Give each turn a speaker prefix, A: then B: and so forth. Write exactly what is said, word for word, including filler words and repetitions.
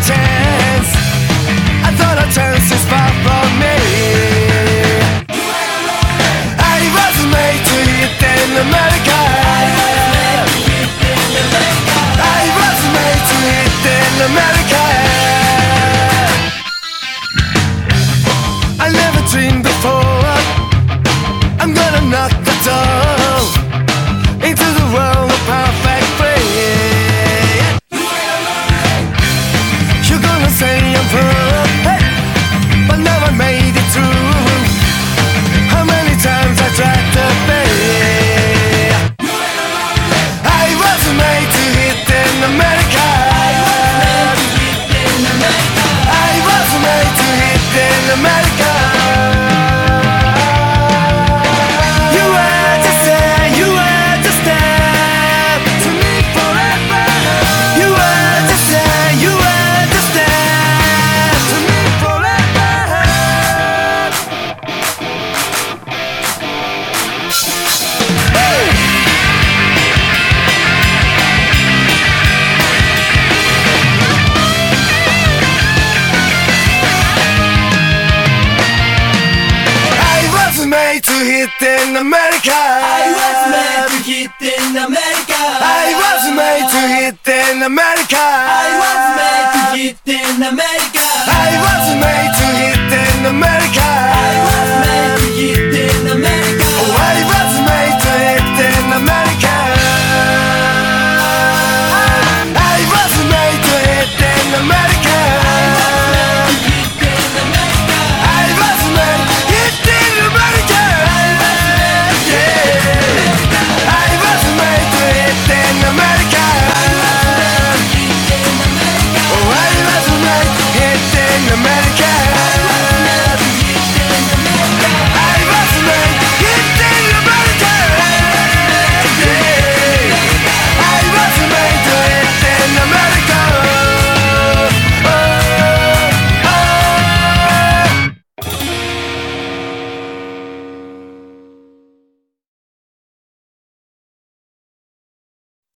A: chance. I thought a chance is far from me. I was made to hit in America. I was made to hit in America. I never dreamed before I'm gonna knock the door into the world of perfect free. You're gonna say I'm poor, hey, but now I made it through. How many times I tried to be. I was made to hit in America. I was made to hit in America. You were just there, you were just there to me forever. You were just there, you were just there to me forever. I was made to hit in America.
B: I was made to hit in America.
A: I was made to hit in America.
B: I was made to hit in America.
A: I was made to hit in America.